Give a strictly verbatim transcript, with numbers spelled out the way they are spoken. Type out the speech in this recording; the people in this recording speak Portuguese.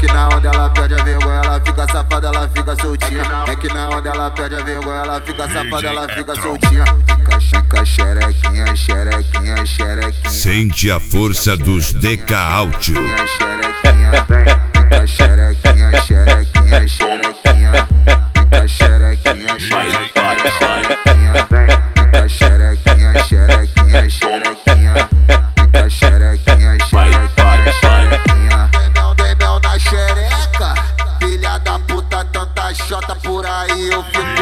que na onda ela perde a vergonha, ela fica safada, ela fica soltinha. É que na onda ela perde a vergonha, ela fica safada, ela fica soltinha. Fica, fica xerequinha, xerequinha, xerequinha. Sente a força dos D K Áudio. Xerequinha, fica xerequinha, xerequinha, xerequinha. Fica xerequinha, xerequinha, xerequinha. Fica xerequinha, xerequinha, xerequinha. Fica xerequinha, xerequinha, xerequinha. Tem mel na xereca, filha da puta, tanta xota por aí eu fico